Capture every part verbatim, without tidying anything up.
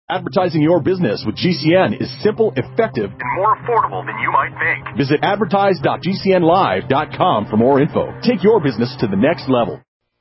Advertising your business with G C N is simple, effective, and more affordable than you might think. Visit advertise dot g c n live dot com for more info. Take your business to the next level.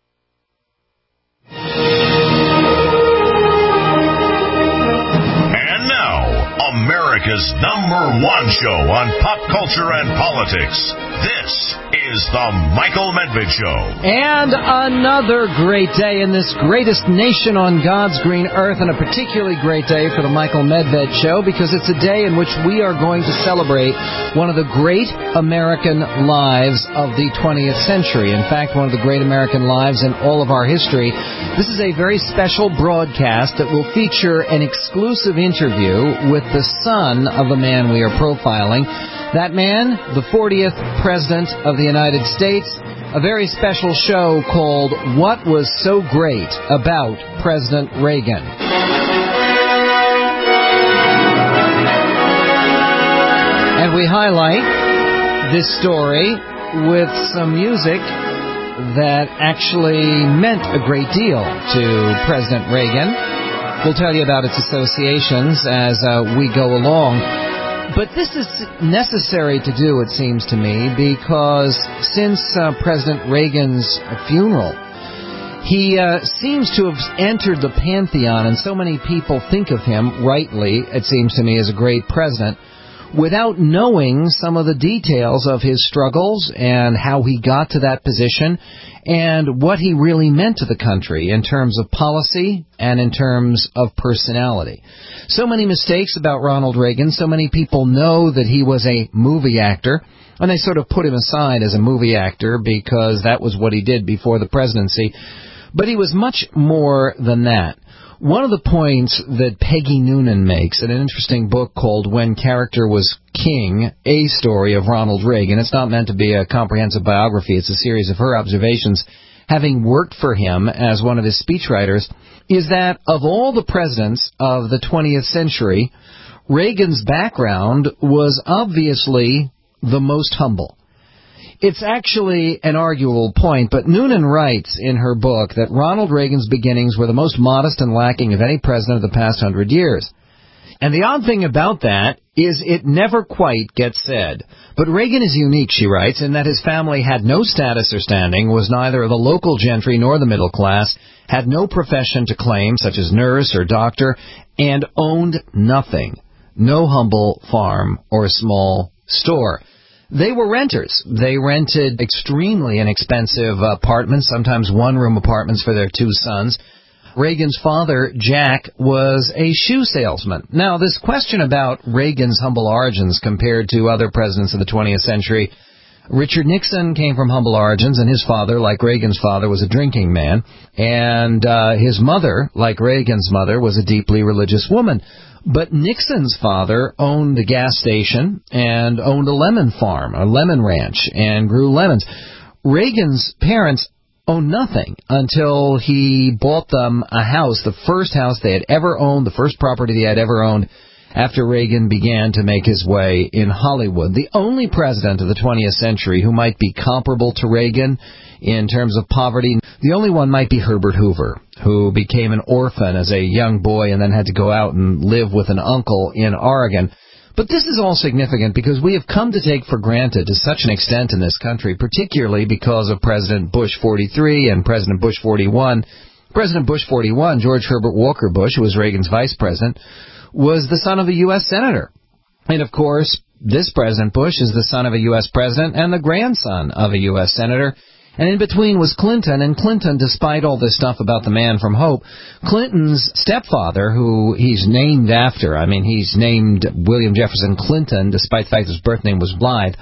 And now, America's number one show on pop culture and politics. This is the Michael Medved Show. And another great day in this greatest nation on God's green earth, and a particularly great day for the Michael Medved Show because it's a day in which we are going to celebrate one of the great American lives of the twentieth century. In fact, one of the great American lives in all of our history. This is a very special broadcast that will feature an exclusive interview with the son of the man we are profiling. That man, the fortieth President of the United States, a very special show called What Was So Great About President Reagan. And we highlight this story with some music that actually meant a great deal to President Reagan. We'll tell you about its associations as uh, we go along. But this is necessary to do, it seems to me, because since uh, President Reagan's funeral, he uh, seems to have entered the pantheon, and so many people think of him, rightly, it seems to me, as a great president, without knowing some of the details of his struggles and how he got to that position and what he really meant to the country in terms of policy and in terms of personality. So many mistakes about Ronald Reagan. So many people know that he was a movie actor, and they sort of put him aside as a movie actor because that was what he did before the presidency. But he was much more than that. One of the points that Peggy Noonan makes in an interesting book called When Character Was King, a story of Ronald Reagan. It's not meant to be a comprehensive biography. It's a series of her observations, having worked for him as one of his speechwriters, is that of all the presidents of the twentieth century, Reagan's background was obviously the most humble. It's actually an arguable point, but Noonan writes in her book that Ronald Reagan's beginnings were the most modest and lacking of any president of the past hundred years. And the odd thing about that is it never quite gets said. But Reagan is unique, she writes, in that his family had no status or standing, was neither the local gentry nor the middle class, had no profession to claim, such as nurse or doctor, and owned nothing. No humble farm or small store. They were renters. They rented extremely inexpensive apartments, sometimes one-room apartments for their two sons. Reagan's father, Jack, was a shoe salesman. Now, this question about Reagan's humble origins compared to other presidents of the twentieth century, Richard Nixon came from humble origins, and his father, like Reagan's father, was a drinking man. And uh, his mother, like Reagan's mother, was a deeply religious woman. But Nixon's father owned a gas station and owned a lemon farm, a lemon ranch, and grew lemons. Reagan's parents owned nothing until he bought them a house, the first house they had ever owned, the first property they had ever owned, after Reagan began to make his way in Hollywood. The only president of the twentieth century who might be comparable to Reagan in terms of poverty, the only one might be Herbert Hoover, who became an orphan as a young boy and then had to go out and live with an uncle in Oregon. But this is all significant because we have come to take for granted to such an extent in this country, particularly because of President Bush forty-three and President Bush forty-one. President Bush forty-one, George Herbert Walker Bush, who was Reagan's vice president, was the son of a U S senator. And, of course, this President Bush is the son of a U S president and the grandson of a U S senator. And in between was Clinton, and Clinton, despite all this stuff about the man from Hope, Clinton's stepfather, who he's named after, I mean, he's named William Jefferson Clinton, despite the fact his birth name was Blythe,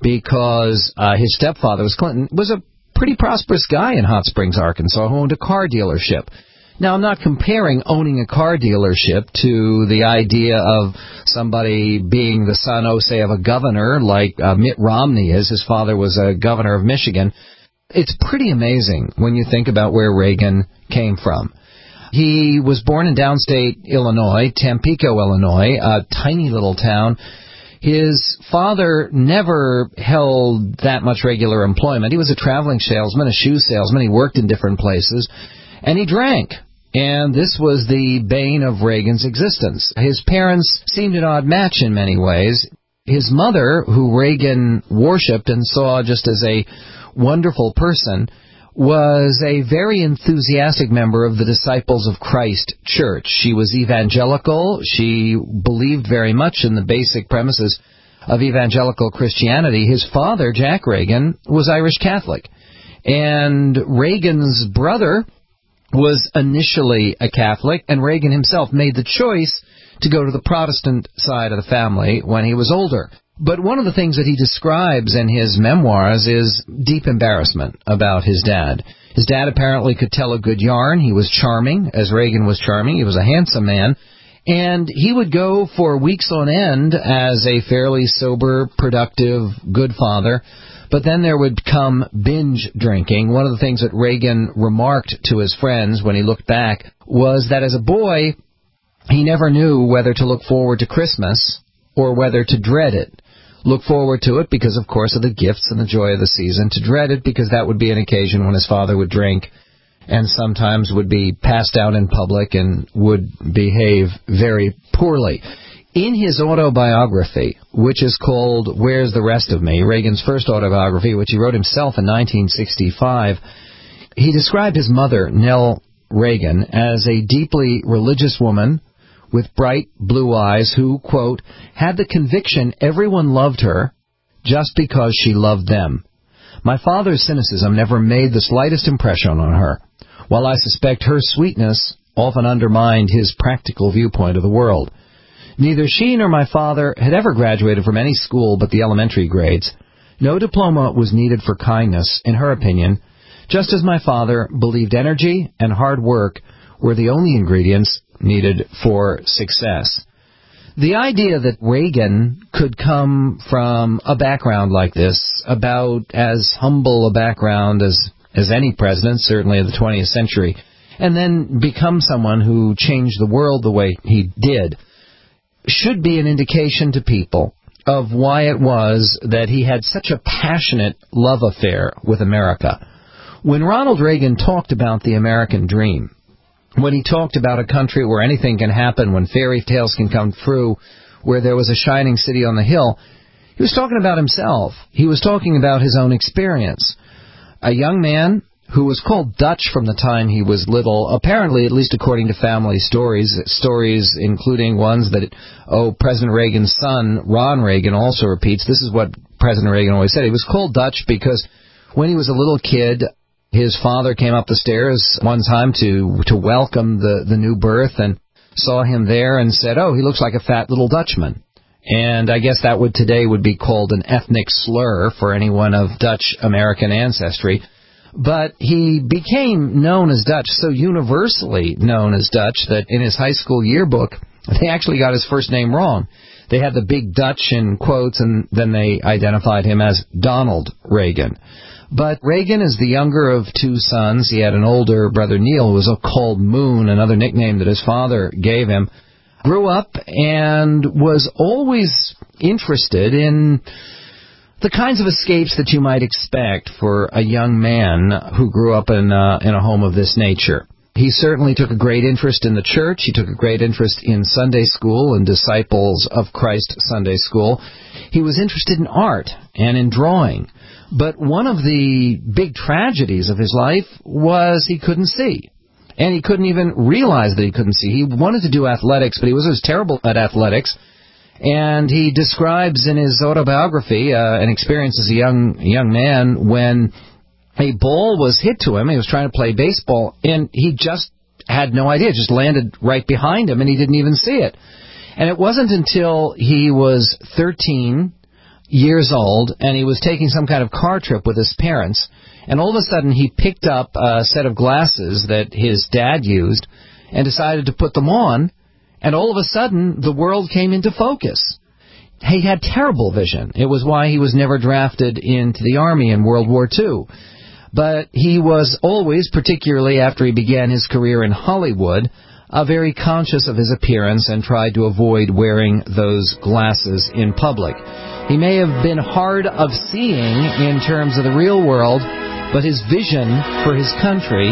because uh, his stepfather was Clinton, was a pretty prosperous guy in Hot Springs, Arkansas, who owned a car dealership. Now, I'm not comparing owning a car dealership to the idea of somebody being the son, oh, say, of a governor like uh, Mitt Romney is. His father was a governor of Michigan. It's pretty amazing when you think about where Reagan came from. He was born in downstate Illinois, Tampico, Illinois, a tiny little town. His father never held that much regular employment. He was a traveling salesman, a shoe salesman. He worked in different places, and he drank. And this was the bane of Reagan's existence. His parents seemed an odd match in many ways. His mother, who Reagan worshipped and saw just as a wonderful person, was a very enthusiastic member of the Disciples of Christ Church. She was evangelical. She believed very much in the basic premises of evangelical Christianity. His father, Jack Reagan, was Irish Catholic. And Reagan's brother was initially a Catholic, and Reagan himself made the choice to go to the Protestant side of the family when he was older. But one of the things that he describes in his memoirs is deep embarrassment about his dad. His dad apparently could tell a good yarn. He was charming, as Reagan was charming. He was a handsome man. And he would go for weeks on end as a fairly sober, productive, good father. But then there would come binge drinking. One of the things that Reagan remarked to his friends when he looked back was that as a boy, he never knew whether to look forward to Christmas or whether to dread it. Look forward to it because, of course, of the gifts and the joy of the season. To dread it because that would be an occasion when his father would drink and sometimes would be passed out in public and would behave very poorly. In his autobiography, which is called Where's the Rest of Me, Reagan's first autobiography, which he wrote himself in nineteen sixty-five, he described his mother, Nell Reagan, as a deeply religious woman with bright blue eyes who, quote, had the conviction everyone loved her just because she loved them. My father's cynicism never made the slightest impression on her, while I suspect her sweetness often undermined his practical viewpoint of the world. Neither she nor my father had ever graduated from any school but the elementary grades. No diploma was needed for kindness, in her opinion, just as my father believed energy and hard work were the only ingredients needed for success. The idea that Reagan could come from a background like this, about as humble a background as, as any president, certainly of the twentieth century, and then become someone who changed the world the way he did, should be an indication to people of why it was that he had such a passionate love affair with America. When Ronald Reagan talked about the American dream, when he talked about a country where anything can happen, when fairy tales can come true, where there was a shining city on the hill, he was talking about himself. He was talking about his own experience. A young man who was called Dutch from the time he was little, apparently, at least according to family stories, stories including ones that, oh, President Reagan's son, Ron Reagan, also repeats. This is what President Reagan always said. He was called Dutch because when he was a little kid, his father came up the stairs one time to to welcome the, the new birth and saw him there and said, oh, he looks like a fat little Dutchman. And I guess that would today would be called an ethnic slur for anyone of Dutch-American ancestry. But he became known as Dutch, so universally known as Dutch, that in his high school yearbook, they actually got his first name wrong. They had the big Dutch in quotes, and then they identified him as Donald Reagan. But Reagan is the younger of two sons. He had an older brother, Neil, who was called Moon, another nickname that his father gave him. Grew up and was always interested in the kinds of escapes that you might expect for a young man who grew up in, uh, in a home of this nature. He certainly took a great interest in the church. He took a great interest in Sunday school and Disciples of Christ Sunday School. He was interested in art and in drawing. But one of the big tragedies of his life was he couldn't see. And he couldn't even realize that he couldn't see. He wanted to do athletics, but he was, was terrible at athletics. And he describes in his autobiography uh, an experience as a young young man when a ball was hit to him. He was trying to play baseball, and he just had no idea. It just landed right behind him, and he didn't even see it. And it wasn't until he was thirteen years old, and he was taking some kind of car trip with his parents, and all of a sudden he picked up a set of glasses that his dad used and decided to put them on, and all of a sudden the world came into focus. He had terrible vision. It was why he was never drafted into the Army in World War Two. But he was always, particularly after he began his career in Hollywood, uh, very conscious of his appearance and tried to avoid wearing those glasses in public. He may have been hard of seeing in terms of the real world, but his vision for his country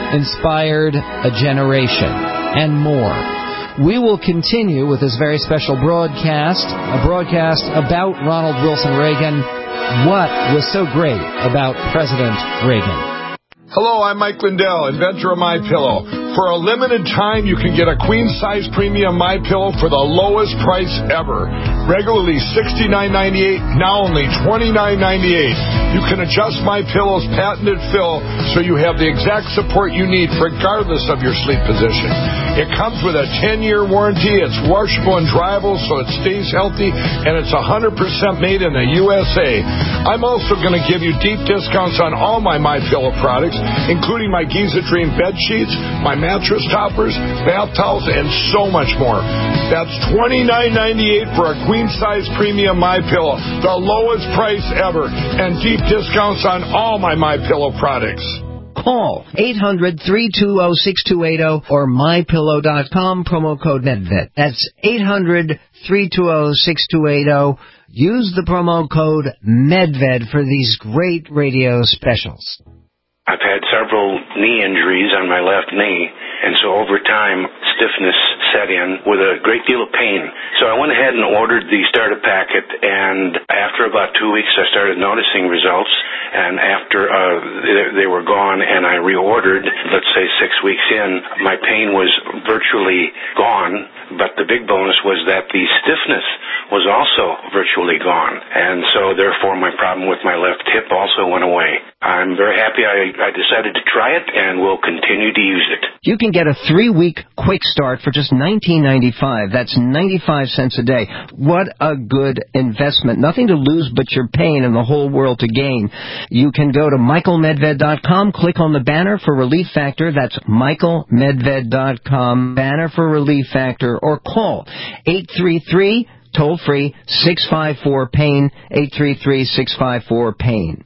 inspired a generation, and more. We will continue with this very special broadcast, a broadcast about Ronald Wilson Reagan. What was so great about President Reagan? Hello, I'm Mike Lindell, inventor of MyPillow. For a limited time, you can get a queen-size premium MyPillow for the lowest price ever. Regularly sixty-nine ninety-eight, now only twenty-nine ninety-eight. You can adjust MyPillow's patented fill so you have the exact support you need regardless of your sleep position. It comes with a ten-year warranty. It's washable and dryable so it stays healthy, and it's one hundred percent made in the U S A. I'm also going to give you deep discounts on all my MyPillow products, including my Giza Dream bed sheets, my mattress toppers, bath towels, and so much more. That's twenty-nine ninety-eight for a queen-size premium MyPillow, the lowest price ever, and deep discounts on all my MyPillow products. Call eight hundred, three two zero, six two eight zero or my pillow dot com, promo code MedVed. That's eight hundred, three two zero, six two eight zero. Use the promo code MedVed for these great radio specials. I've had several knee injuries on my left knee, and so over time, stiffness set in with a great deal of pain. So I went ahead and ordered the starter packet, and after about two weeks, I started noticing results, and after uh, they were gone and I reordered, let's say six weeks in, my pain was virtually gone, but the big bonus was that the stiffness was also virtually gone, and so therefore my problem with my left hip also went away. I'm very happy I, I decided to try it, and will continue to use it. You can get a three-week quick start for just nineteen ninety-five. That's ninety-five cents a day. What a good investment. Nothing to lose but your pain and the whole world to gain. You can go to michael medved dot com, click on the banner for Relief Factor. That's michael medved dot com, banner for Relief Factor, or call eight three three, toll-free, six five four, pain, eight three three, six five four, pain.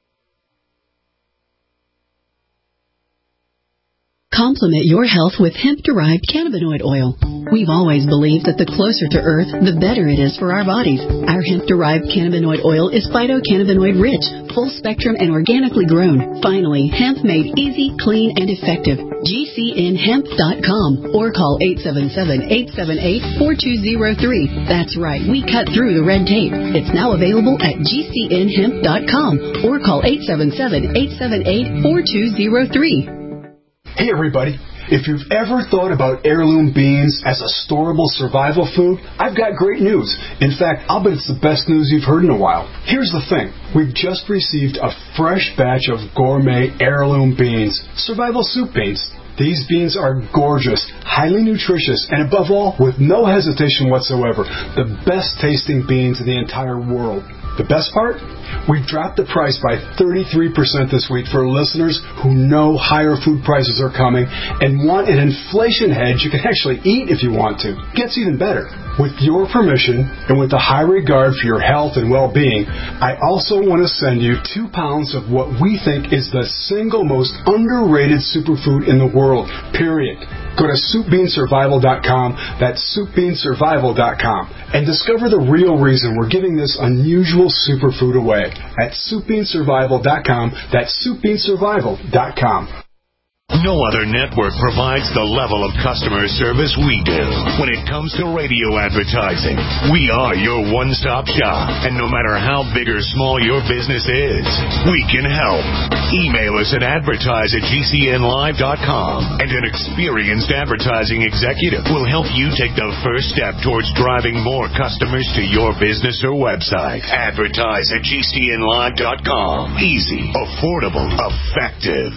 Complement your health with hemp-derived cannabinoid oil. We've always believed that the closer to Earth, the better it is for our bodies. Our hemp-derived cannabinoid oil is phytocannabinoid-rich, full-spectrum, and organically grown. Finally, hemp made easy, clean, and effective. G C N hemp dot com or call eight seven seven, eight seven eight, four two zero three. That's right, we cut through the red tape. It's now available at G C N hemp dot com or call eight seven seven, eight seven eight, four two zero three. Hey everybody, if you've ever thought about heirloom beans as a storable survival food, I've got great news. In fact, I'll bet it's the best news you've heard in a while. Here's the thing. We've just received a fresh batch of gourmet heirloom beans, survival soup beans. These beans are gorgeous, highly nutritious, and above all, with no hesitation whatsoever, the best tasting beans in the entire world. The best part? We've dropped the price by thirty-three percent this week for listeners who know higher food prices are coming and want an inflation hedge you can actually eat if you want to. It gets even better. With your permission and with a high regard for your health and well-being, I also want to send you two pounds of what we think is the single most underrated superfood in the world, period. Go to soup bean survival dot com, that's soup bean survival dot com, and discover the real reason we're giving this unusual superfood away at soup bean survival dot com, that's soup bean survival dot com. No other network provides the level of customer service we do. When it comes to radio advertising, we are your one-stop shop. And no matter how big or small your business is, we can help. Email us at advertise at G C N live dot com, and an experienced advertising executive will help you take the first step towards driving more customers to your business or website. Advertise at G C N live dot com. Easy, affordable, effective.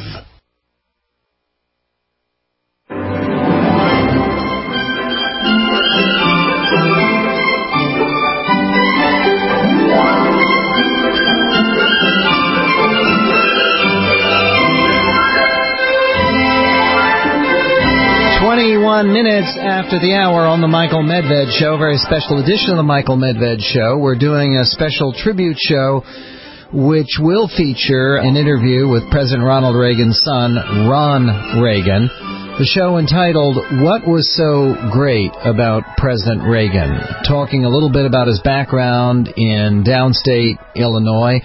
twenty-one minutes after the hour on the Michael Medved Show, very special edition of the Michael Medved Show. We're doing a special tribute show which will feature an interview with President Ronald Reagan's son, Ron Reagan. The show entitled, What Was So Great About President Reagan? Talking a little bit about his background in downstate Illinois.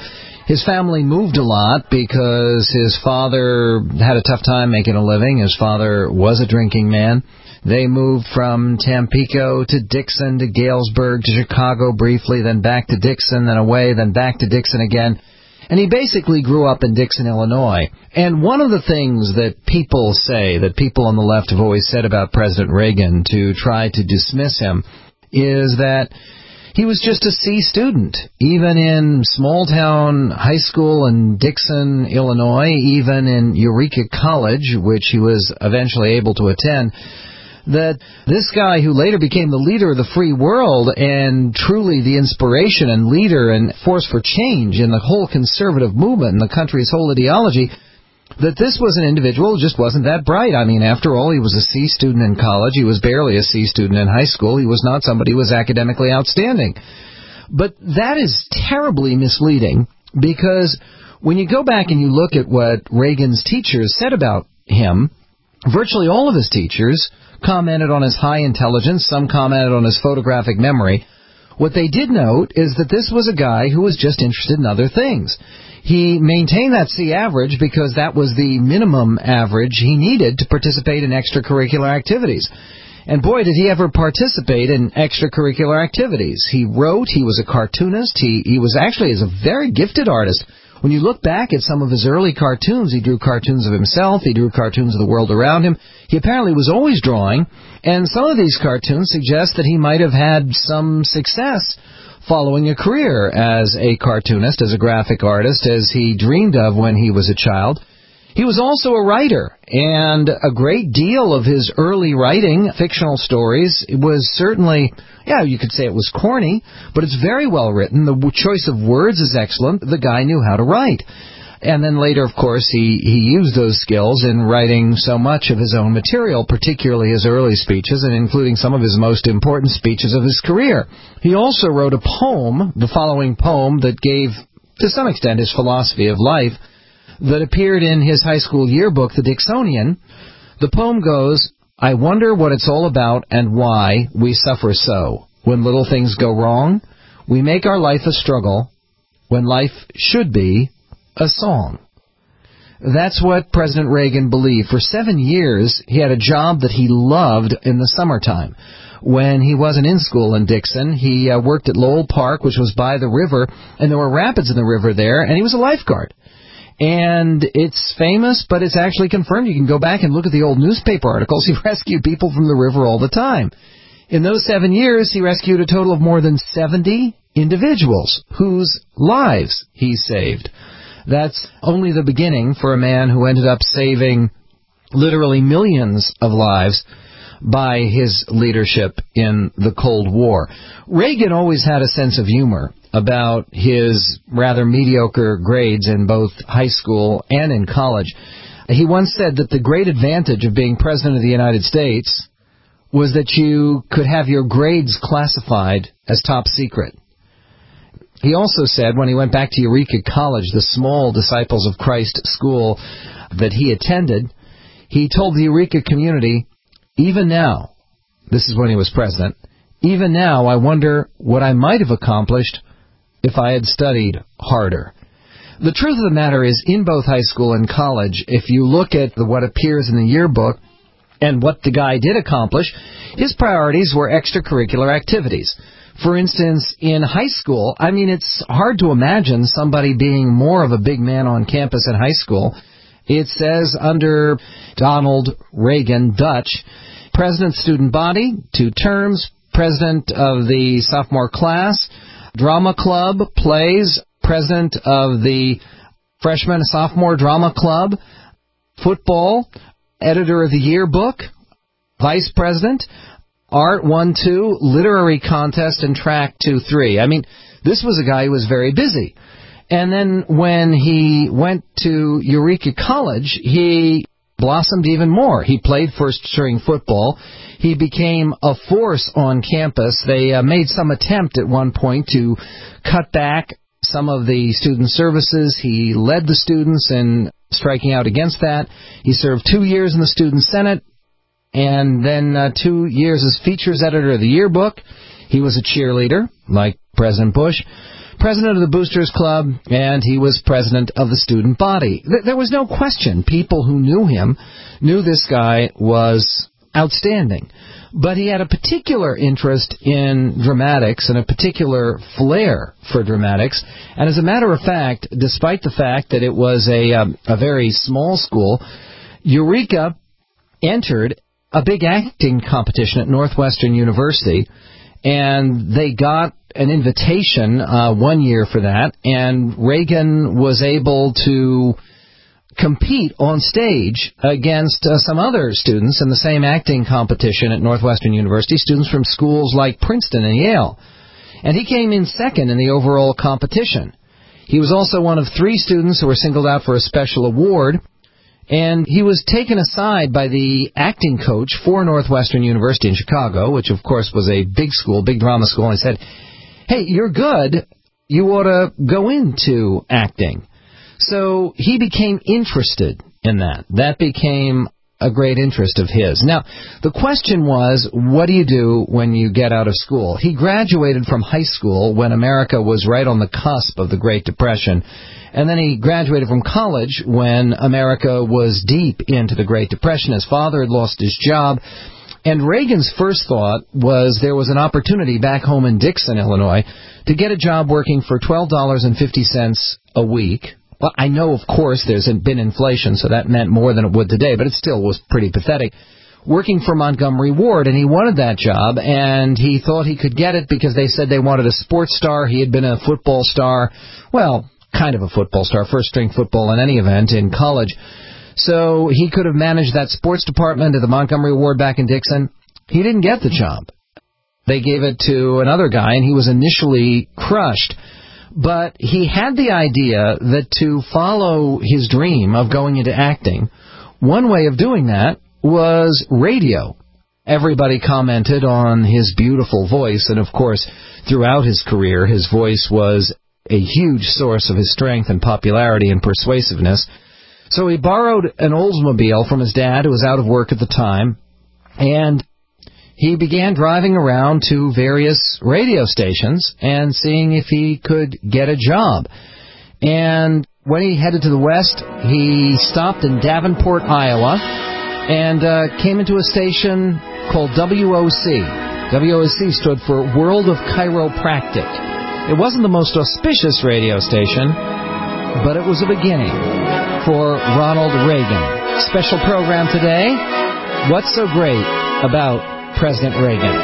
His family moved a lot because his father had a tough time making a living. His father was a drinking man. They moved from Tampico to Dixon to Galesburg to Chicago briefly, then back to Dixon, then away, then back to Dixon again. And he basically grew up in Dixon, Illinois. And one of the things that people say, that people on the left have always said about President Reagan to try to dismiss him, is that he was just a C student. Even in small-town high school in Dixon, Illinois, even in Eureka College, which he was eventually able to attend, that this guy who later became the leader of the free world and truly the inspiration and leader and force for change in the whole conservative movement and the country's whole ideology, that this was an individual who just wasn't that bright. I mean, after all, he was a C student in college. He was barely a C student in high school. He was not somebody who was academically outstanding. But that is terribly misleading, because when you go back and you look at what Reagan's teachers said about him, virtually all of his teachers commented on his high intelligence. Some commented on his photographic memory. What they did note is that this was a guy who was just interested in other things. He maintained that C average because that was the minimum average he needed to participate in extracurricular activities. And boy, did he ever participate in extracurricular activities. He wrote, he was a cartoonist, he, he was actually is a very gifted artist. When you look back at some of his early cartoons, he drew cartoons of himself, he drew cartoons of the world around him. He apparently was always drawing, and some of these cartoons suggest that he might have had some success following a career as a cartoonist, as a graphic artist, as he dreamed of when he was a child. He was also a writer, and a great deal of his early writing, fictional stories, was certainly, yeah, you could say it was corny, but it's very well written. The choice of words is excellent. The guy knew how to write. And then later, of course, he, he used those skills in writing so much of his own material, particularly his early speeches, and including some of his most important speeches of his career. He also wrote a poem, the following poem, that gave, to some extent, his philosophy of life, that appeared in his high school yearbook, The Dixonian. The poem goes, "I wonder what it's all about and why we suffer so. When little things go wrong, we make our life a struggle, when life should be a song." That's what President Reagan believed. For seven years, he had a job that he loved in the summertime. When he wasn't in school in Dixon, he uh, worked at Lowell Park, which was by the river, and there were rapids in the river there, and he was a lifeguard. And it's famous, but it's actually confirmed. You can go back and look at the old newspaper articles. He rescued people from the river all the time. In those seven years, he rescued a total of more than seventy individuals whose lives he saved. That's only the beginning for a man who ended up saving literally millions of lives by his leadership in the Cold War. Reagan always had a sense of humor about his rather mediocre grades in both high school and in college. He once said that the great advantage of being President of the United States was that you could have your grades classified as top secret. He also said when he went back to Eureka College, the small Disciples of Christ school that he attended, he told the Eureka community, "Even now," this is when he was president, "even now I wonder what I might have accomplished if I had studied harder." The truth of the matter is, in both high school and college, if you look at the, what appears in the yearbook and what the guy did accomplish, his priorities were extracurricular activities. For instance, in high school, I mean, it's hard to imagine somebody being more of a big man on campus in high school. It says under Donald Reagan, Dutch, President Student Body, two terms, President of the Sophomore Class, Drama Club, Plays, President of the Freshman and Sophomore Drama Club, Football, Editor of the Yearbook, Vice President, Art one two, Literary Contest, and Track two three. I mean, this was a guy who was very busy. And then when he went to Eureka College, he blossomed even more. He played first string football. He became a force on campus. They uh, made some attempt at one point to cut back some of the student services. He led the students in striking out against that. He served two years in the Student Senate, and then uh, two years as features editor of the yearbook. He was a cheerleader, like President Bush. president of the Boosters Club, and he was president of the student body. There was no question. People who knew him knew this guy was outstanding. But he had a particular interest in dramatics and a particular flair for dramatics. And as a matter of fact, despite the fact that it was a, um, a very small school, Eureka entered a big acting competition at Northwestern University, and they got an invitation uh, one year for that, and Reagan was able to compete on stage against uh, some other students in the same acting competition at Northwestern University, students from schools like Princeton and Yale. And he came in second in the overall competition. He was also one of three students who were singled out for a special award, and he was taken aside by the acting coach for Northwestern University in Chicago, which of course was a big school, big drama school, and he said, "Hey, you're good. You ought to go into acting." So he became interested in that. That became a great interest of his. Now, the question was, what do you do when you get out of school? He graduated from high school when America was right on the cusp of the Great Depression, and then he graduated from college when America was deep into the Great Depression. His father had lost his job, and Reagan's first thought was there was an opportunity back home in Dixon, Illinois, to get a job working for twelve dollars and fifty cents a week. Well, I know, of course, there's been inflation, so that meant more than it would today, but it still was pretty pathetic. Working for Montgomery Ward, and he wanted that job, and he thought he could get it because they said they wanted a sports star. He had been a football star, well, kind of a football star, first-string football in any event, in college. So he could have managed that sports department at the Montgomery Ward back in Dixon. He didn't get the job. They gave it to another guy, and he was initially crushed. But he had the idea that to follow his dream of going into acting, one way of doing that was radio. Everybody commented on his beautiful voice, and of course, throughout his career, his voice was a huge source of his strength and popularity and persuasiveness. So he borrowed an Oldsmobile from his dad, who was out of work at the time, and he began driving around to various radio stations and seeing if he could get a job. And when he headed to the west, he stopped in Davenport, Iowa, and uh, came into a station called W O C. W O C stood for World of Chiropractic. It wasn't the most auspicious radio station, but it was a beginning for Ronald Reagan. Special program today, What's So Great About President Reagan.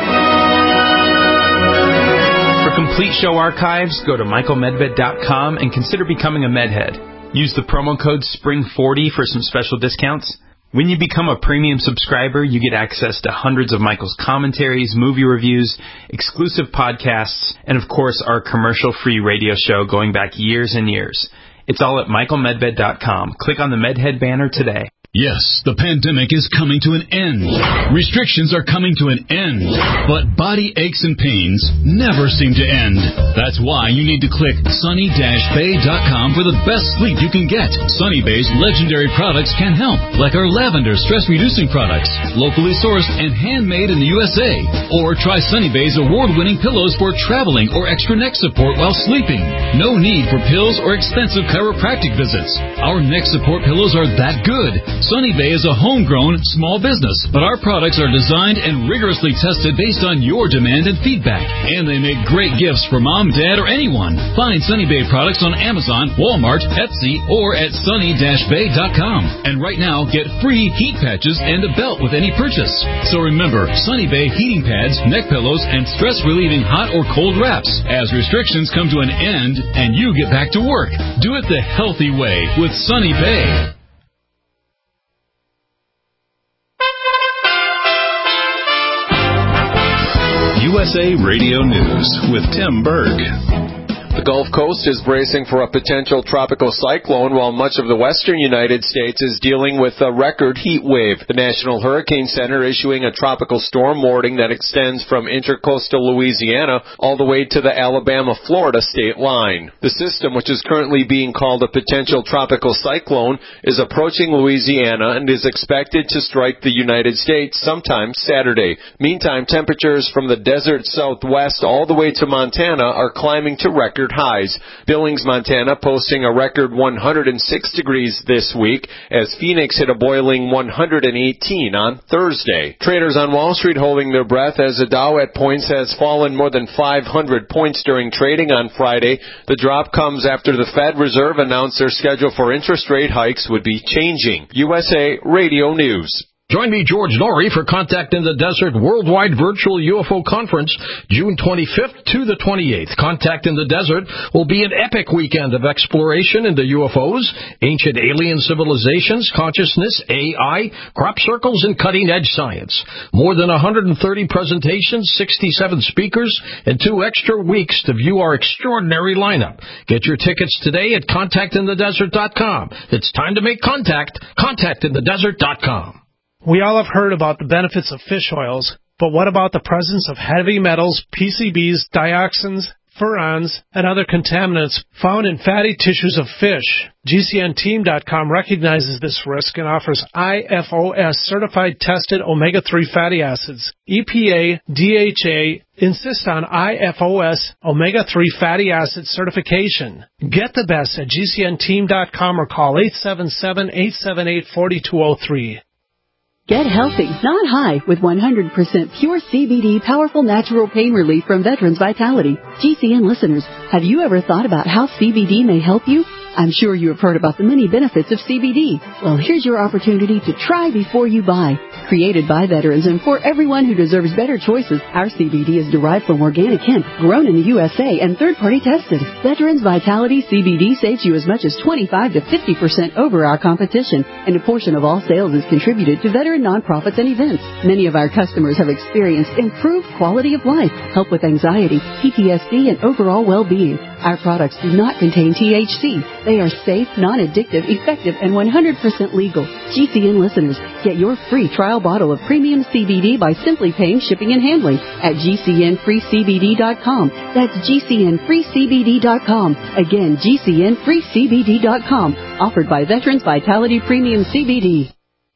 For complete show archives, go to michael medved dot com and consider becoming a MedHead. Use the promo code spring forty for some special discounts. When you become a premium subscriber, you get access to hundreds of Michael's commentaries, movie reviews, exclusive podcasts, and of course our commercial-free radio show going back years and years. It's all at michael medved dot com. Click on the MedHead banner today. Yes, the pandemic is coming to an end. Restrictions are coming to an end. But body aches and pains never seem to end. That's why you need to click sunny dash bay dot com for the best sleep you can get. Sunny Bay's legendary products can help, like our lavender stress-reducing products, locally sourced and handmade in the U S A. Or try Sunny Bay's award-winning pillows for traveling or extra neck support while sleeping. No need for pills or expensive chiropractic visits. Our neck support pillows are that good. Sunny Bay is a homegrown small business, but our products are designed and rigorously tested based on your demand and feedback. And they make great gifts for mom, dad, or anyone. Find Sunny Bay products on Amazon, Walmart, Etsy, or at sunny dash bay dot com. And right now, get free heat patches and a belt with any purchase. So remember, Sunny Bay heating pads, neck pillows, and stress-relieving hot or cold wraps. As restrictions come to an end and you get back to work, do it the healthy way with Sunny Bay. U S A Radio News with Tim Berg. The Gulf Coast is bracing for a potential tropical cyclone, while much of the western United States is dealing with a record heat wave. The National Hurricane Center issuing a tropical storm warning that extends from intercoastal Louisiana all the way to the Alabama-Florida state line. The system, which is currently being called a potential tropical cyclone, is approaching Louisiana and is expected to strike the United States sometime Saturday. Meantime, temperatures from the desert southwest all the way to Montana are climbing to record record highs. Billings, Montana posting a record one hundred six degrees this week as Phoenix hit a boiling one hundred eighteen on Thursday. Traders on Wall Street holding their breath as the Dow at points has fallen more than five hundred points during trading on Friday. The drop comes after the Fed Reserve announced their schedule for interest rate hikes would be changing. U S A Radio News. Join me, George Norrie, for Contact in the Desert Worldwide Virtual U F O Conference, June twenty-fifth to the twenty-eighth. Contact in the Desert will be an epic weekend of exploration into U F Os, ancient alien civilizations, consciousness, A I, crop circles, and cutting-edge science. More than one hundred thirty presentations, sixty-seven speakers, and two extra weeks to view our extraordinary lineup. Get your tickets today at contact in the desert dot com. It's time to make contact. contact in the desert dot com. We all have heard about the benefits of fish oils, but what about the presence of heavy metals, P C Bs, dioxins, furans, and other contaminants found in fatty tissues of fish? G C N team dot com recognizes this risk and offers I F O S-certified tested omega three fatty acids. E P A, D H A insist on I F O S omega three fatty acid certification. Get the best at G C N team dot com or call eight seven seven, eight seven eight, four two zero three. Get healthy, not high, with one hundred percent pure C B D powerful natural pain relief from Veterans Vitality. G C N listeners, have you ever thought about how C B D may help you? I'm sure you have heard about the many benefits of C B D. Well, here's your opportunity to try before you buy. Created by veterans and for everyone who deserves better choices, our C B D is derived from organic hemp, grown in the U S A, and third-party tested. Veterans Vitality C B D saves you as much as twenty-five to fifty percent over our competition, and a portion of all sales is contributed to veteran nonprofits and events. Many of our customers have experienced improved quality of life, help with anxiety, P T S D, and overall well-being. Our products do not contain T H C. They are safe, non-addictive, effective, and one hundred percent legal. G C N listeners, get your free trial bottle of premium C B D by simply paying shipping and handling at G C N free C B D dot com. That's G C N free C B D dot com. Again, G C N free C B D dot com. Offered by Veterans Vitality Premium C B D.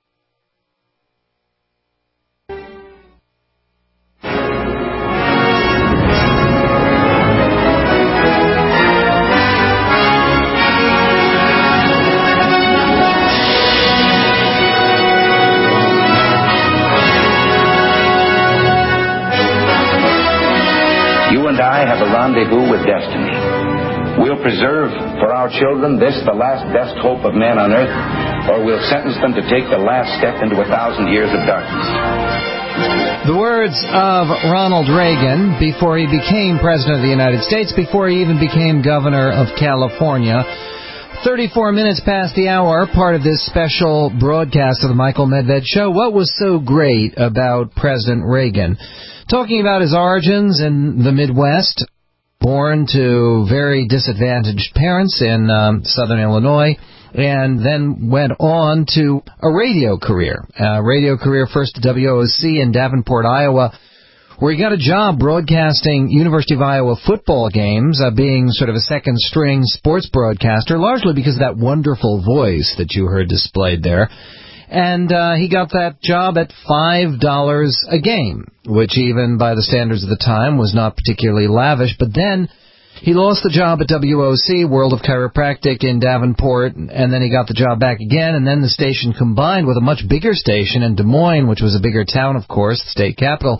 I have a rendezvous with destiny. We'll preserve for our children this, the last best hope of man on earth, or we'll sentence them to take the last step into a thousand years of darkness. The words of Ronald Reagan before he became President of the United States, before he even became Governor of California. thirty-four minutes past the hour, part of this special broadcast of the Michael Medved Show. What was so great about President Reagan? Talking about his origins in the Midwest, born to very disadvantaged parents in um, southern Illinois, and then went on to a radio career. A radio career first at W O C in Davenport, Iowa, where he got a job broadcasting University of Iowa football games, uh, being sort of a second-string sports broadcaster, largely because of that wonderful voice that you heard displayed there. And uh, he got that job at five dollars a game, which even by the standards of the time was not particularly lavish. But then he lost the job at W O C, World of Chiropractic in Davenport, and then he got the job back again, and then the station combined with a much bigger station in Des Moines, which was a bigger town, of course, the state capital.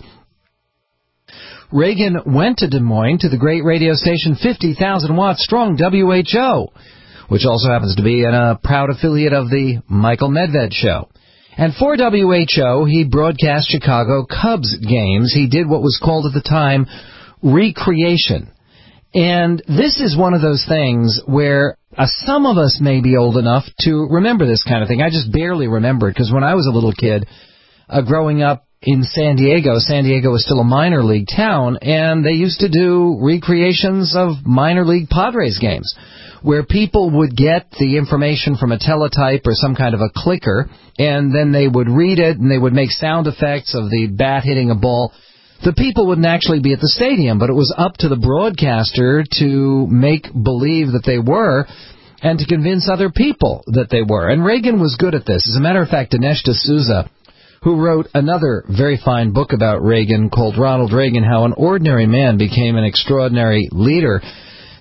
Reagan went to Des Moines to the great radio station fifty thousand watt strong W H O, which also happens to be a proud affiliate of the Michael Medved Show. And for W H O, he broadcast Chicago Cubs games. He did what was called at the time recreation. And this is one of those things where uh, some of us may be old enough to remember this kind of thing. I just barely remember it, because when I was a little kid, uh, growing up in San Diego, San Diego was still a minor league town, and they used to do recreations of minor league Padres games, where people would get the information from a teletype or some kind of a clicker, and then they would read it, and they would make sound effects of the bat hitting a ball. The people wouldn't actually be at the stadium, but it was up to the broadcaster to make believe that they were, and to convince other people that they were. And Reagan was good at this. As a matter of fact, Dinesh D'Souza, who wrote another very fine book about Reagan called Ronald Reagan, How an Ordinary Man Became an Extraordinary Leader,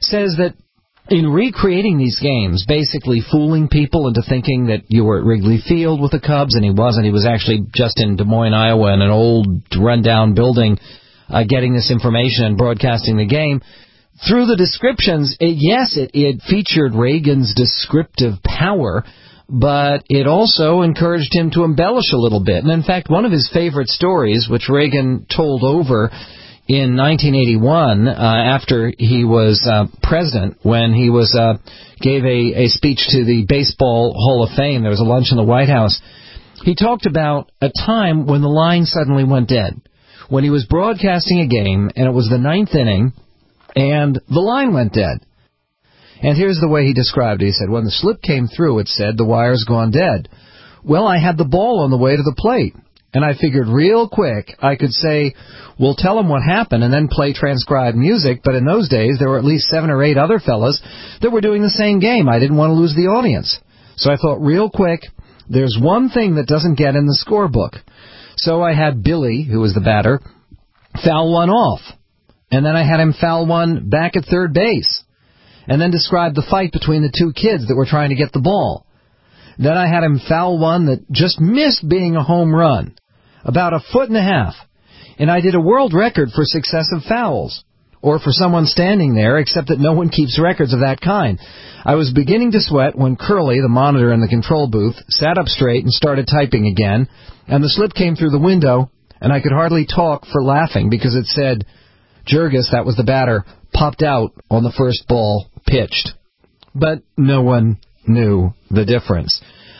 says that in recreating these games, basically fooling people into thinking that you were at Wrigley Field with the Cubs, and he wasn't. He was actually just in Des Moines, Iowa, in an old, run-down building, uh, getting this information and broadcasting the game. Through the descriptions, it, yes, it, it featured Reagan's descriptive power, but it also encouraged him to embellish a little bit. And, in fact, one of his favorite stories, which Reagan told over in nineteen eighty-one, uh, after he was uh, president, when he was uh, gave a, a speech to the Baseball Hall of Fame, there was a lunch in the White House, he talked about a time when the line suddenly went dead, when he was broadcasting a game, and it was the ninth inning, and the line went dead. And here's the way he described it. He said, when the slip came through, it said, the wire's gone dead. Well, I had the ball on the way to the plate, and I figured real quick I could say, we'll tell them what happened and then play transcribed music, but in those days there were at least seven or eight other fellas that were doing the same game. I didn't want to lose the audience. So I thought real quick, there's one thing that doesn't get in the scorebook. So I had Billy, who was the batter, foul one off. And then I had him foul one back at third base. And then describe the fight between the two kids that were trying to get the ball. Then I had him foul one that just missed being a home run, about a foot and a half. And I did a world record for successive fouls, or for someone standing there, except that no one keeps records of that kind. I was beginning to sweat when Curly, the monitor in the control booth, sat up straight and started typing again, and the slip came through the window, and I could hardly talk for laughing because it said, Jurgis, that was the batter, popped out on the first ball pitched. But no one knew the difference.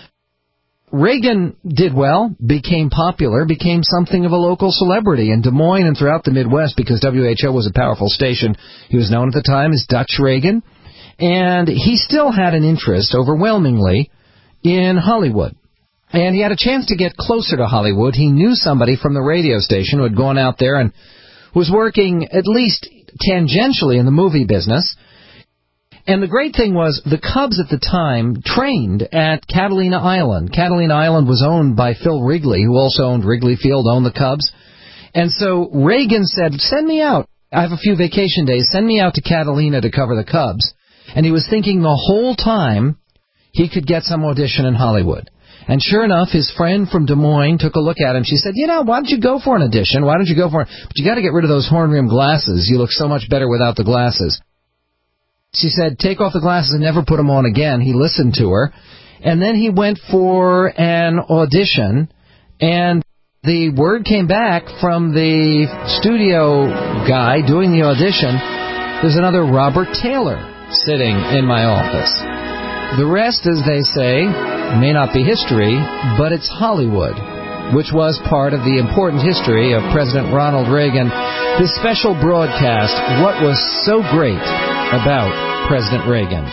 Reagan did well, became popular, became something of a local celebrity in Des Moines and throughout the Midwest because W H O was a powerful station. He was known at the time as Dutch Reagan, and he still had an interest, overwhelmingly, in Hollywood. And he had a chance to get closer to Hollywood. He knew somebody from the radio station who had gone out there and was working at least tangentially in the movie business. And the great thing was the Cubs at the time trained at Catalina Island. Catalina Island was owned by Phil Wrigley, who also owned Wrigley Field, owned the Cubs. And so Reagan said, send me out. I have a few vacation days. Send me out to Catalina to cover the Cubs. And he was thinking the whole time he could get some audition in Hollywood. And sure enough, his friend from Des Moines took a look at him. She said, you know, why don't you go for an audition? Why don't you go for it? But you got to get rid of those horn-rimmed glasses. You look so much better without the glasses. She said, take off the glasses and never put them on again. He listened to her. And then he went for an audition, and the word came back from the studio guy doing the audition. There's another Robert Taylor sitting in my office. The rest, as they say, may not be history, but it's Hollywood, which was part of the important history of President Ronald Reagan. This special broadcast, What Was So Great About President Reagan.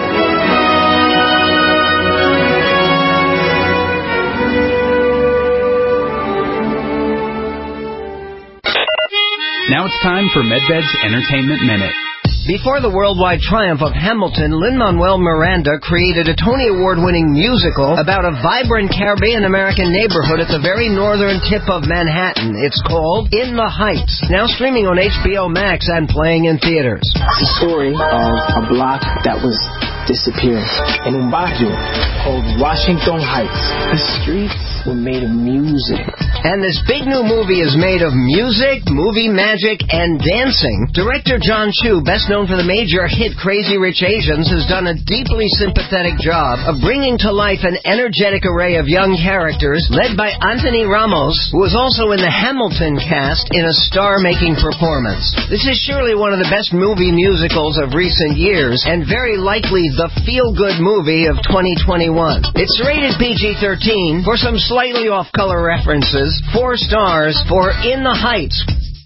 Now it's time for MedBed's Entertainment Minute. Before the worldwide triumph of Hamilton, Lin-Manuel Miranda created a Tony Award-winning musical about a vibrant Caribbean-American neighborhood at the very northern tip of Manhattan. It's called In the Heights, now streaming on H B O Max and playing in theaters. It's a story of a block that was disappearing in un barrio called Washington Heights. The streets were made of music. And this big new movie is made of music, movie magic, and dancing. Director John Chu, best known for the major hit Crazy Rich Asians, has done a deeply sympathetic job of bringing to life an energetic array of young characters led by Anthony Ramos, who was also in the Hamilton cast in a star-making performance. This is surely one of the best movie musicals of recent years, and very likely the feel-good movie of twenty twenty-one. It's rated P G thirteen for some slightly off-color references. Four stars for In the Heights.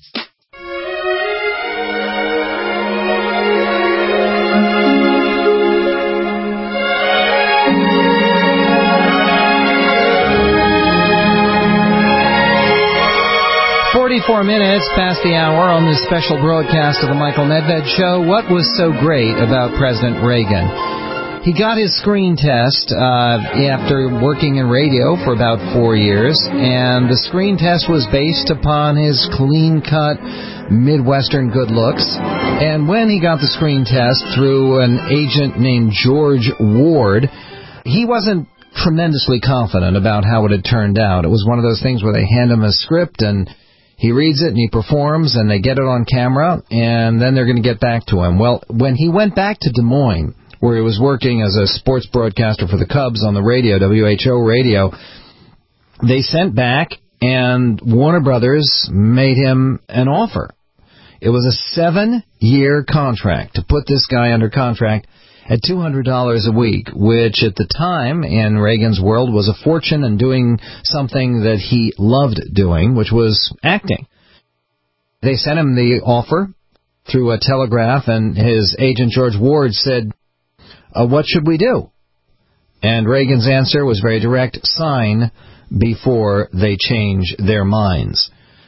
Forty-four minutes past the hour on this special broadcast of the Michael Medved Show. What was so great about President Reagan? He got his screen test uh, after working in radio for about four years, and the screen test was based upon his clean-cut Midwestern good looks. And when he got the screen test through an agent named George Ward, he wasn't tremendously confident about how it had turned out. It was one of those things where they hand him a script and he reads it and he performs and they get it on camera and then they're going to get back to him. Well, when he went back to Des Moines, where he was working as a sports broadcaster for the Cubs on the radio, W H O radio, they sent back and Warner Brothers made him an offer. It was a seven-year contract to put this guy under contract at two hundred dollars a week, which at the time in Reagan's world was a fortune and doing something that he loved doing, which was acting. They sent him the offer through a telegraph, and his agent George Ward said, uh, what should we do? And Reagan's answer was very direct: sign before they change their minds.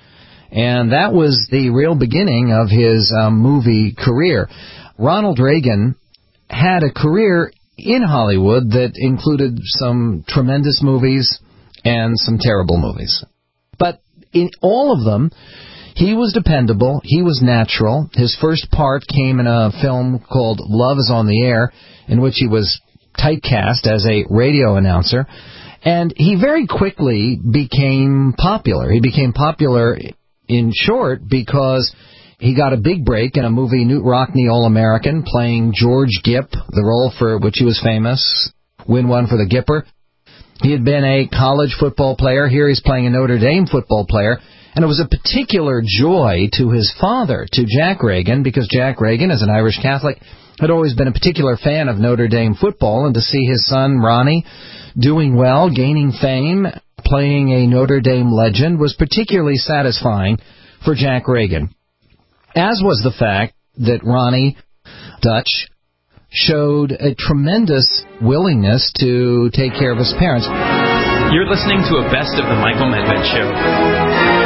And that was the real beginning of his um, movie career. Ronald Reagan had a career in Hollywood that included some tremendous movies and some terrible movies. But in all of them, he was dependable. He was natural. His first part came in a film called Love is on the Air, in which he was typecast as a radio announcer. And he very quickly became popular. He became popular, in short, because he got a big break in a movie, Knute Rockne, All-American, playing George Gipp, the role for which he was famous, win one for the Gipper. He had been a college football player. Here he's playing a Notre Dame football player. And it was a particular joy to his father, to Jack Reagan, because Jack Reagan, as an Irish Catholic, had always been a particular fan of Notre Dame football, and to see his son, Ronnie, doing well, gaining fame, playing a Notre Dame legend, was particularly satisfying for Jack Reagan. As was the fact that Ronnie Dutch showed a tremendous willingness to take care of his parents. You're listening to a Best of the Michael Medved Show.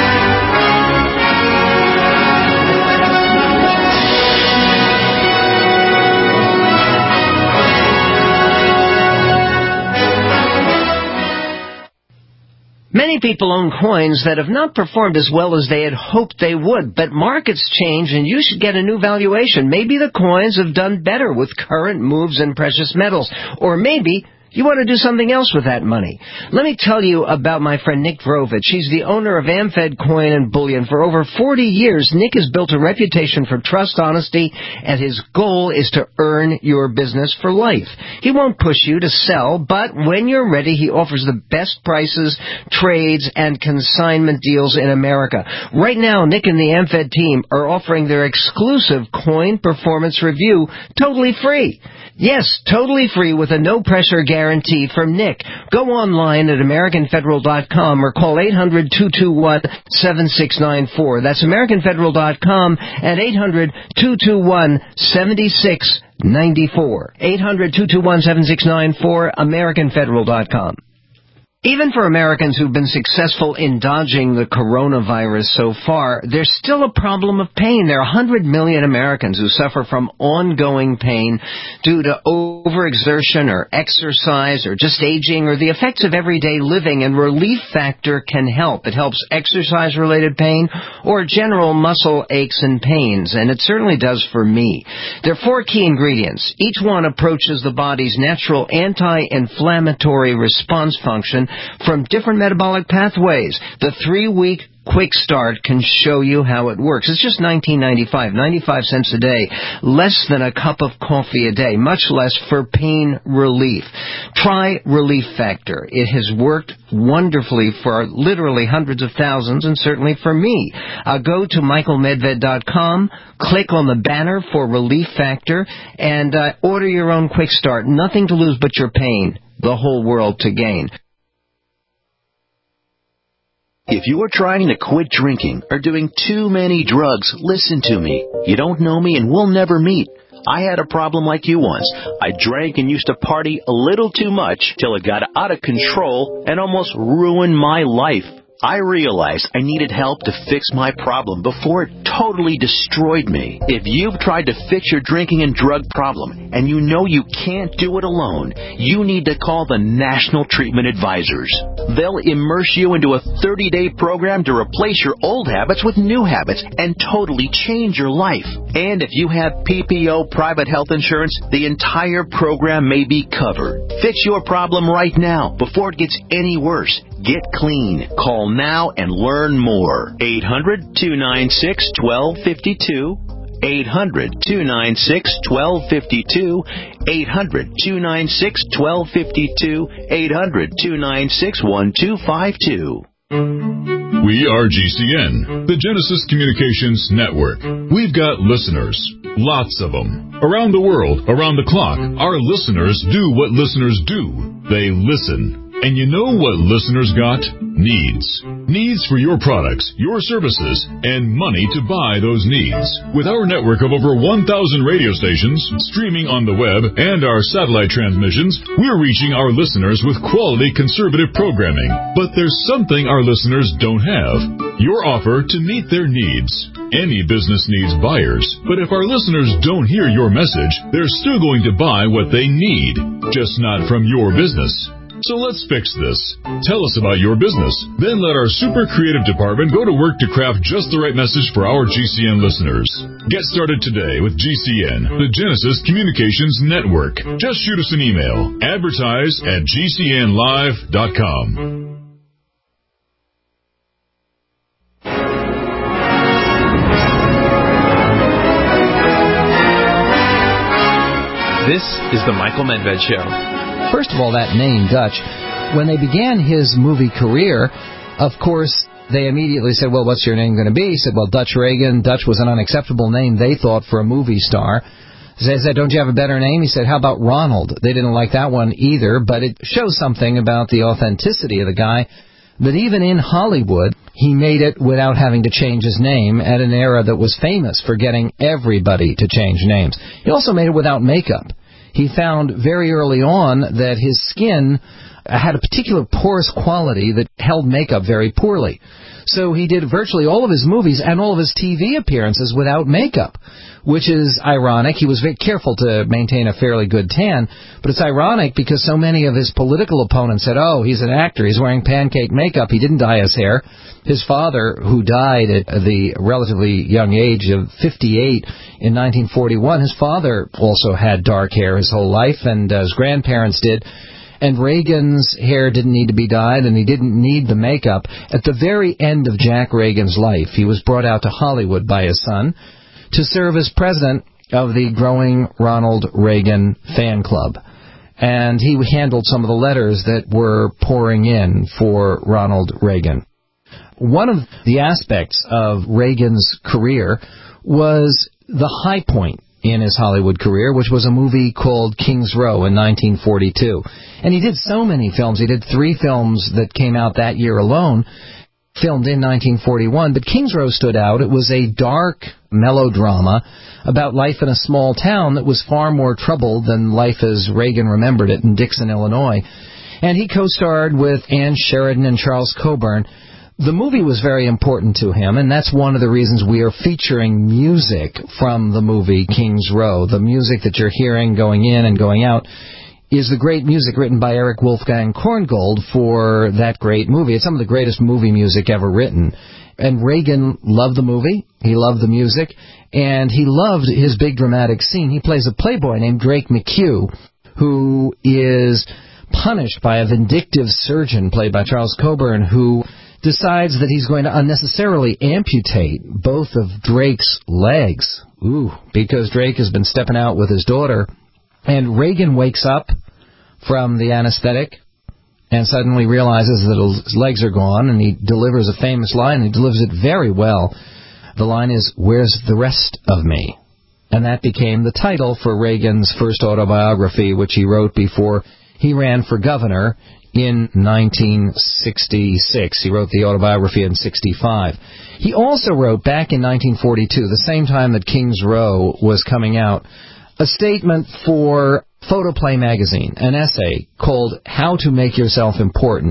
Many people own coins that have not performed as well as they had hoped they would, but markets change and you should get a new valuation. Maybe the coins have done better with current moves in precious metals, or maybe you want to do something else with that money. Let me tell you about my friend Nick Vrovich. He's the owner of AmFed Coin and Bullion. For over forty years, Nick has built a reputation for trust, honesty, and his goal is to earn your business for life. He won't push you to sell, but when you're ready, he offers the best prices, trades, and consignment deals in America. Right now, Nick and the AmFed team are offering their exclusive coin performance review totally free. Yes, totally free with a no-pressure guarantee from Nick. Go online at American Federal dot com or call eight hundred, two two one, seven six nine four. That's American Federal dot com at eight hundred, two two one, seven six nine four. eight hundred, two two one, seven six nine four, American Federal dot com. Even for Americans who've been successful in dodging the coronavirus so far, there's still a problem of pain. There are one hundred million Americans who suffer from ongoing pain due to overexertion or exercise or just aging or the effects of everyday living, and Relief Factor can help. It helps exercise-related pain or general muscle aches and pains, and it certainly does for me. There are four key ingredients. Each one approaches the body's natural anti-inflammatory response function from different metabolic pathways. The three-week Quick Start can show you how it works. It's just nineteen ninety-five, ninety-five cents a day, less than a cup of coffee a day, much less for pain relief. Try Relief Factor. It has worked wonderfully for literally hundreds of thousands, and certainly for me. Uh, go to Michael Medved dot com, click on the banner for Relief Factor, and uh, order your own Quick Start. Nothing to lose but your pain. The whole world to gain. If you are trying to quit drinking or doing too many drugs, listen to me. You don't know me and we'll never meet. I had a problem like you once. I drank and used to party a little too much till it got out of control and almost ruined my life. I realized I needed help to fix my problem before it totally destroyed me. If you've tried to fix your drinking and drug problem and you know you can't do it alone, you need to call the National Treatment Advisors. They'll immerse you into a thirty-day program to replace your old habits with new habits and totally change your life. And if you have P P O private health insurance, the entire program may be covered. Fix your problem right now before it gets any worse. Get clean. Call now and learn more. eight hundred, two nine six, one two five two. eight hundred, two nine six, one two five two. eight hundred, two nine six, one two five two. eight hundred, two nine six, one two five two. We are G C N, the Genesis Communications Network. We've got listeners, lots of them. Around the world, around the clock, our listeners do what listeners do. They listen. And you know what listeners got? Needs. Needs for your products, your services, and money to buy those needs. With our network of over one thousand radio stations, streaming on the web, and our satellite transmissions, we're reaching our listeners with quality conservative programming. But there's something our listeners don't have. Your offer to meet their needs. Any business needs buyers, but if our listeners don't hear your message, they're still going to buy what they need, just not from your business. So let's fix this. Tell us about your business. Then let our super creative department go to work to craft just the right message for our G C N listeners. Get started today with G C N, the Genesis Communications Network. Just shoot us an email. Advertise at G C N live dot com. This is the Michael Medved Show. First of all, that name, Dutch, when they began his movie career, of course, they immediately said, well, what's your name going to be? He said, well, Dutch Reagan. Dutch was an unacceptable name, they thought, for a movie star. They said, don't you have a better name? He said, how about Ronald? They didn't like that one either, but it shows something about the authenticity of the guy, that even in Hollywood, he made it without having to change his name at an era that was famous for getting everybody to change names. He also made it without makeup. He found very early on that his skin had a particular porous quality that held makeup very poorly. So he did virtually all of his movies and all of his T V appearances without makeup, which is ironic. He was very careful to maintain a fairly good tan, but it's ironic because so many of his political opponents said, oh, he's an actor, he's wearing pancake makeup, he didn't dye his hair. His father, who died at the relatively young age of fifty-eight in nineteen forty-one, his father also had dark hair his whole life, and uh, his grandparents did. And Reagan's hair didn't need to be dyed, and he didn't need the makeup. At the very end of Jack Reagan's life, he was brought out to Hollywood by his son to serve as president of the growing Ronald Reagan fan club. And he handled some of the letters that were pouring in for Ronald Reagan. One of the aspects of Reagan's career was the high point in his Hollywood career, which was a movie called King's Row in nineteen forty-two. And he did so many films. He did three films that came out that year alone, filmed in nineteen forty-one. But King's Row stood out. It was a dark melodrama about life in a small town that was far more troubled than life as Reagan remembered it in Dixon, Illinois. And he co-starred with Ann Sheridan and Charles Coburn. The movie was very important to him, and that's one of the reasons we are featuring music from the movie King's Row. The music that you're hearing going in and going out is the great music written by Eric Wolfgang Korngold for that great movie. It's some of the greatest movie music ever written. And Reagan loved the movie, he loved the music, and he loved his big dramatic scene. He plays a playboy named Drake McHugh, who is punished by a vindictive surgeon played by Charles Coburn, who decides that he's going to unnecessarily amputate both of Drake's legs. Ooh, because Drake has been stepping out with his daughter. And Reagan wakes up from the anesthetic and suddenly realizes that his legs are gone, and he delivers a famous line. He delivers it very well. The line is, "Where's the rest of me?" And that became the title for Reagan's first autobiography, which he wrote before he ran for governor in nineteen sixty-six. He wrote the autobiography in sixty-five. He also wrote, back in nineteen forty-two, the same time that King's Row was coming out, a statement for Photoplay magazine, an essay called How to Make Yourself Important,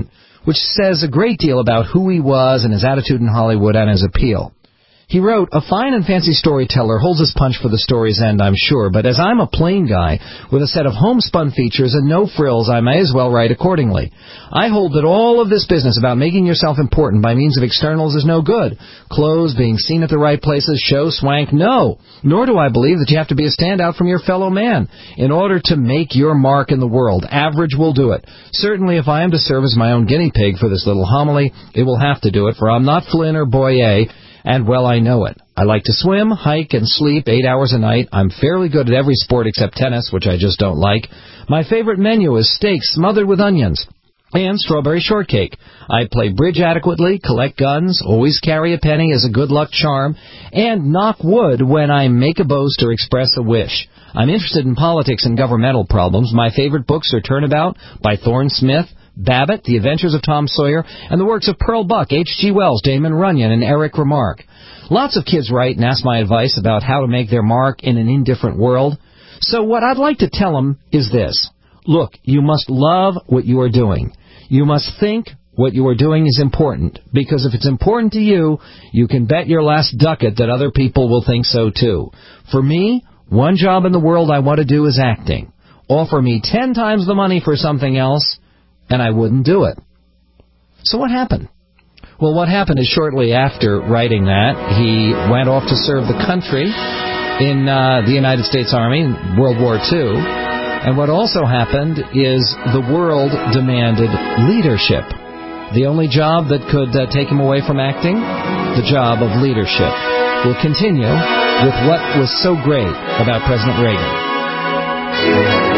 which says a great deal about who he was and his attitude in Hollywood and his appeal. He wrote, "A fine and fancy storyteller holds his punch for the story's end, I'm sure, but as I'm a plain guy with a set of homespun features and no frills, I may as well write accordingly. I hold that all of this business about making yourself important by means of externals is no good. Clothes, being seen at the right places, show, swank, no. Nor do I believe that you have to be a standout from your fellow man in order to make your mark in the world. Average will do it. Certainly, if I am to serve as my own guinea pig for this little homily, it will have to do it, for I'm not Flynn or Boyer, and, well, I know it. I like to swim, hike, and sleep eight hours a night. I'm fairly good at every sport except tennis, which I just don't like. My favorite menu is steak smothered with onions and strawberry shortcake. I play bridge adequately, collect guns, always carry a penny as a good luck charm, and knock wood when I make a boast or express a wish. I'm interested in politics and governmental problems. My favorite books are Turnabout by Thorne Smith, Babbitt, The Adventures of Tom Sawyer, and the works of Pearl Buck, H G Wells, Damon Runyon, and Eric Remarque. Lots of kids write and ask my advice about how to make their mark in an indifferent world. So what I'd like to tell them is this. Look, you must love what you are doing. You must think what you are doing is important, because if it's important to you, you can bet your last ducat that other people will think so too. For me, one job in the world I want to do is acting. Offer me ten times the money for something else, and I wouldn't do it." So what happened? Well, what happened is shortly after writing that, he went off to serve the country in uh, the United States Army in World War Two. And what also happened is the world demanded leadership. The only job that could uh, take him away from acting, the job of leadership. We'll continue with what was so great about President Reagan.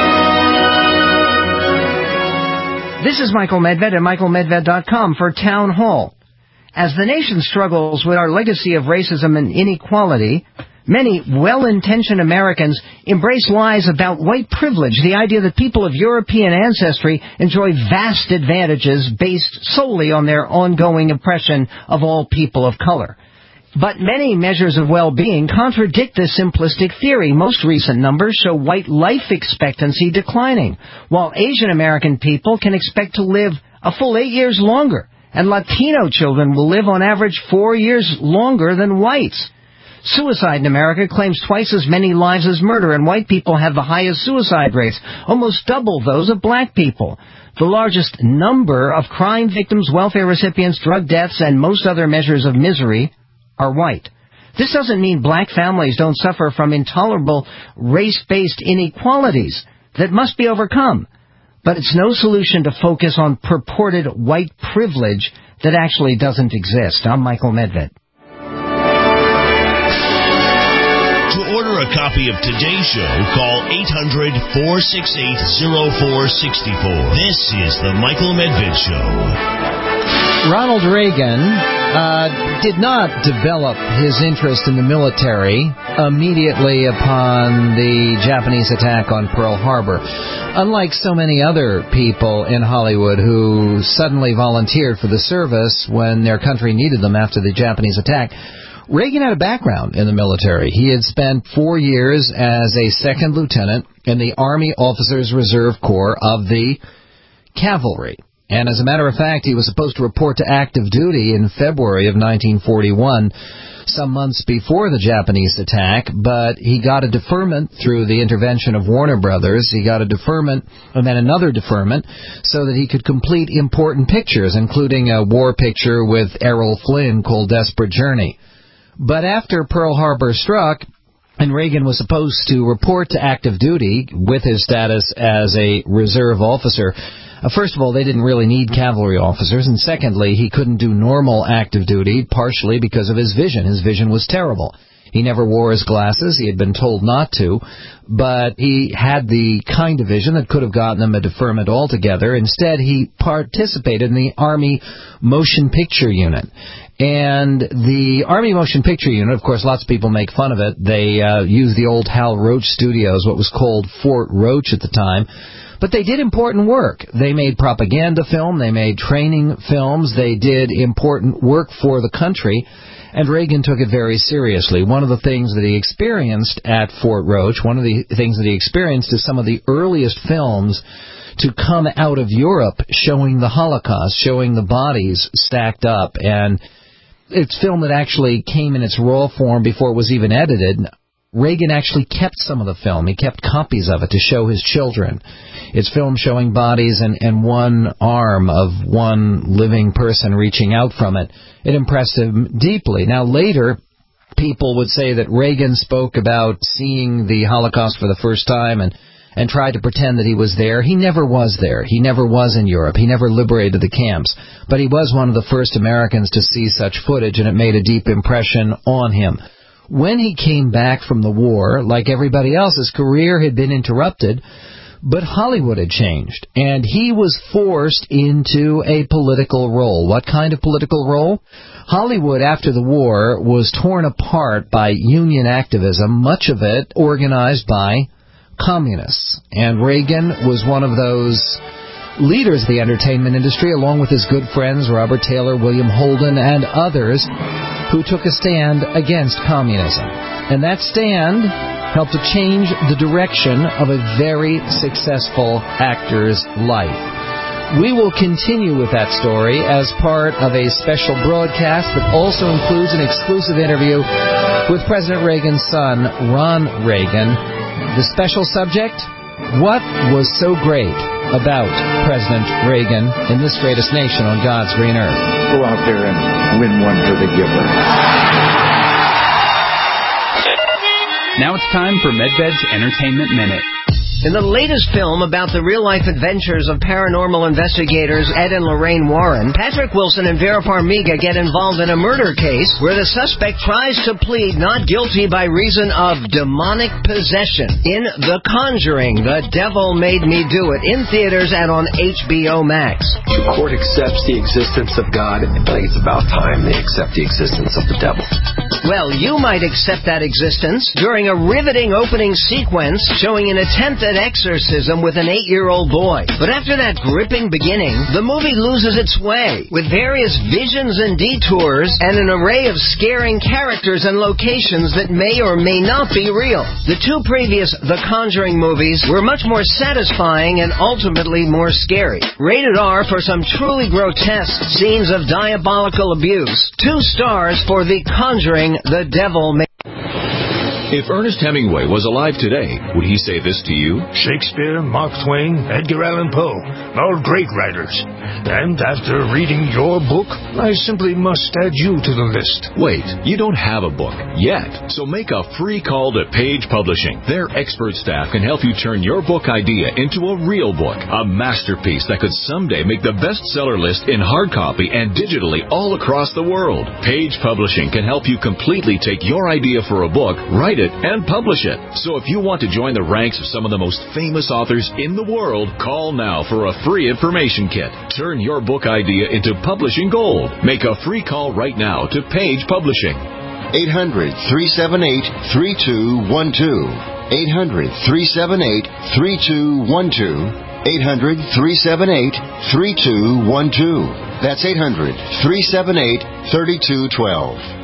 This is Michael Medved at Michael Medved dot com for Town Hall. As the nation struggles with our legacy of racism and inequality, many well-intentioned Americans embrace lies about white privilege, the idea that people of European ancestry enjoy vast advantages based solely on their ongoing oppression of all people of color. But many measures of well-being contradict this simplistic theory. Most recent numbers show white life expectancy declining, while Asian American people can expect to live a full eight years longer, and Latino children will live on average four years longer than whites. Suicide in America claims twice as many lives as murder, and white people have the highest suicide rates, almost double those of black people. The largest number of crime victims, welfare recipients, drug deaths, and most other measures of misery are white. This doesn't mean black families don't suffer from intolerable race-based inequalities that must be overcome. But it's no solution to focus on purported white privilege that actually doesn't exist. I'm Michael Medved. To order a copy of today's show, call eight hundred, four six eight, zero four six four. This is the Michael Medved Show. Ronald Reagan uh, did not develop his interest in the military immediately upon the Japanese attack on Pearl Harbor. Unlike so many other people in Hollywood who suddenly volunteered for the service when their country needed them after the Japanese attack, Reagan had a background in the military. He had spent four years as a second lieutenant in the Army Officers Reserve Corps of the Cavalry. And as a matter of fact, he was supposed to report to active duty in February of nineteen forty-one, some months before the Japanese attack, but he got a deferment through the intervention of Warner Brothers. He got a deferment and then another deferment so that he could complete important pictures, including a war picture with Errol Flynn called Desperate Journey. But after Pearl Harbor struck, and Reagan was supposed to report to active duty with his status as a reserve officer, Uh, first of all, they didn't really need cavalry officers, and secondly, he couldn't do normal active duty, partially because of his vision. His vision was terrible. He never wore his glasses. He had been told not to, but he had the kind of vision that could have gotten him a deferment altogether. Instead, he participated in the Army Motion Picture Unit. And the Army Motion Picture Unit, of course, lots of people make fun of it. They uh, used the old Hal Roach Studios, what was called Fort Roach at the time. But they did important work. They made propaganda film. They made training films. They did important work for the country. And Reagan took it very seriously. One of the things that he experienced at Fort Roach, one of the things that he experienced is some of the earliest films to come out of Europe showing the Holocaust, showing the bodies stacked up. And it's film that actually came in its raw form before it was even edited. Reagan actually kept some of the film. He kept copies of it to show his children. It's film showing bodies and, and one arm of one living person reaching out from it. It impressed him deeply. Now, later, people would say that Reagan spoke about seeing the Holocaust for the first time and, and tried to pretend that he was there. He never was there. He never was in Europe. He never liberated the camps. But he was one of the first Americans to see such footage, and it made a deep impression on him. When he came back from the war, like everybody else, his career had been interrupted, but Hollywood had changed, and he was forced into a political role. What kind of political role? Hollywood, after the war, was torn apart by union activism, much of it organized by communists. And Reagan was one of those leaders of the entertainment industry, along with his good friends Robert Taylor, William Holden, and others, who took a stand against communism. And that stand helped to change the direction of a very successful actor's life. We will continue with that story as part of a special broadcast that also includes an exclusive interview with President Reagan's son, Ron Reagan. The special subject: what was so great about President Reagan in this greatest nation on God's green earth? Go out there and win one for the giver. Now it's time for MedBed's Entertainment Minute. In the latest film about the real-life adventures of paranormal investigators Ed and Lorraine Warren, Patrick Wilson and Vera Farmiga get involved in a murder case where the suspect tries to plead not guilty by reason of demonic possession. In The Conjuring, The Devil Made Me Do It, in theaters and on H B O Max. The court accepts the existence of God, and I think it's about time they accept the existence of the devil. Well, you might accept that existence during a riveting opening sequence showing an attempt at exorcism with an eight-year-old boy. But after that gripping beginning, the movie loses its way, with various visions and detours and an array of scaring characters and locations that may or may not be real. The two previous The Conjuring movies were much more satisfying and ultimately more scary. Rated R for some truly grotesque scenes of diabolical abuse. Two stars for The Conjuring, The Devil Made. If Ernest Hemingway was alive today, would he say this to you? Shakespeare, Mark Twain, Edgar Allan Poe, all great writers. And after reading your book, I simply must add you to the list. Wait, you don't have a book yet, so make a free call to Page Publishing. Their expert staff can help you turn your book idea into a real book, a masterpiece that could someday make the bestseller list in hard copy and digitally all across the world. Page Publishing can help you completely take your idea for a book, write it, and publish it. So if you want to join the ranks of some of the most famous authors in the world, call now for a free information kit. Turn your book idea into publishing gold. Make a free call right now to Page Publishing. eight hundred, three seven eight, three two one two. eight hundred, three seven eight, three two one two. eight hundred, three seven eight, three two one two. That's eight hundred, three seven eight, three two one two.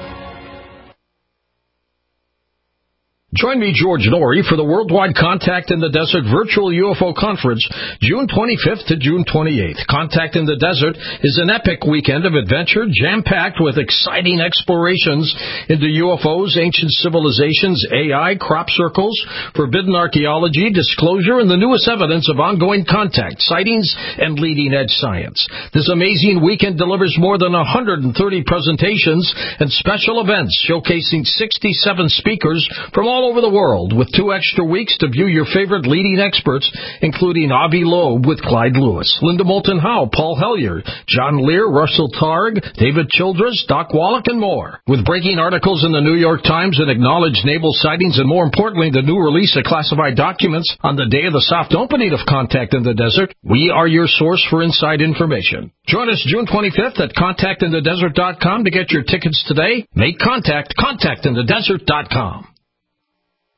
Join me, George Norrie, for the Worldwide Contact in the Desert Virtual U F O Conference, June twenty-fifth to June twenty-eighth. Contact in the Desert is an epic weekend of adventure, jam-packed with exciting explorations into U F Os, ancient civilizations, A I, crop circles, forbidden archaeology, disclosure, and the newest evidence of ongoing contact, sightings, and leading-edge science. This amazing weekend delivers more than one hundred thirty presentations and special events showcasing sixty-seven speakers from all over the world, with two extra weeks to view your favorite leading experts, including Avi Loeb with Clyde Lewis, Linda Moulton Howe, Paul Hellyer, John Lear, Russell Targ, David Childress, Doc Wallach, and more. With breaking articles in the New York Times and acknowledged naval sightings, and more importantly, the new release of classified documents on the day of the soft opening of Contact in the Desert, we are your source for inside information. Join us June twenty-fifth at contact in the desert dot com to get your tickets today. Make contact, contact in the desert dot com.